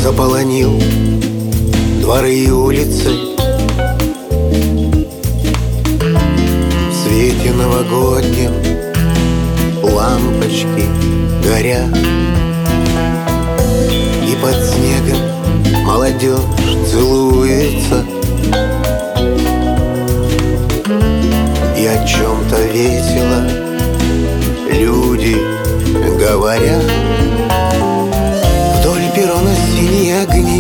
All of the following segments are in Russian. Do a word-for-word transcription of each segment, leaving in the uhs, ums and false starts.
заполонил дворы и улицы. В свете новогоднем лампочки горят, и под снегом молодежь целуется и о чем-то весело люди говорят. Вдоль перрона синие огни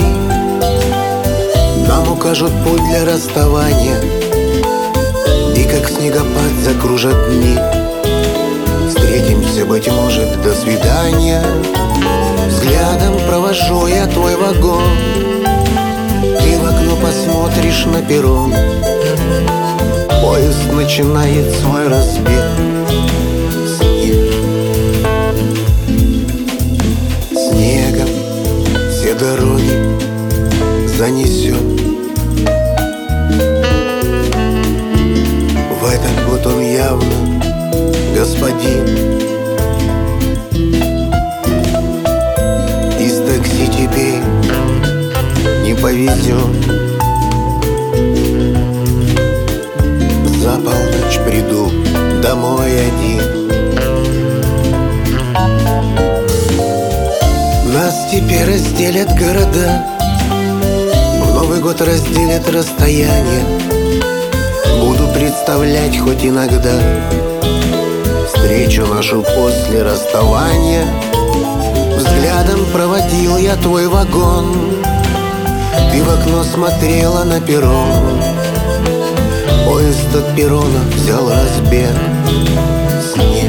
нам укажут путь для расставания, и как снегопад закружат дни. Встретимся, быть может, до свидания. Взглядом провожу я твой вагон, ты в окно посмотришь на перрон. Поезд начинает свой разбег. Снег, снегом все дороги занесет. В этот год он явно господин. Из такси тебе не повезет. За полночь приду домой один. Нас теперь разделят города, в Новый год разделят расстояние. Буду представлять хоть иногда встречу нашу после расставания. Взглядом проводил я твой вагон, ты в окно смотрела на перрон. Поезд от перрона взял разбег. Снег,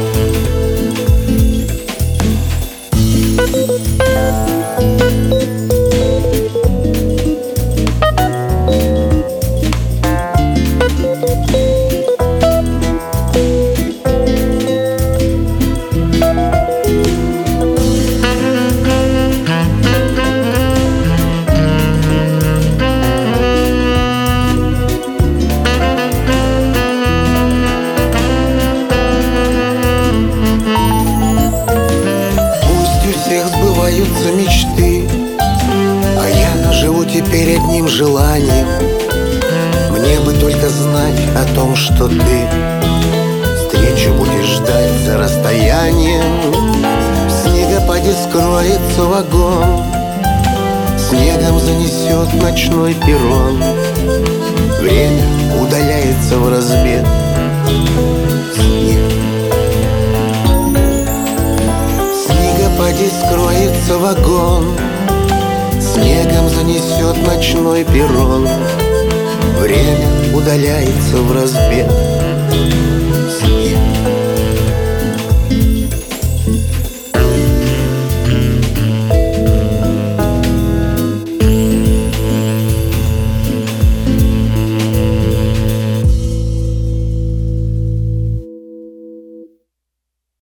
сбываются мечты, а я живу теперь одним желанием. Мне бы только знать о том, что ты встречу будешь ждать за расстоянием. В снегопаде скроется вагон, снегом занесет ночной перрон. Время удаляется в разбег. Снег, поди скроется вагон, снегом занесет ночной перрон. Время удаляется в разбег.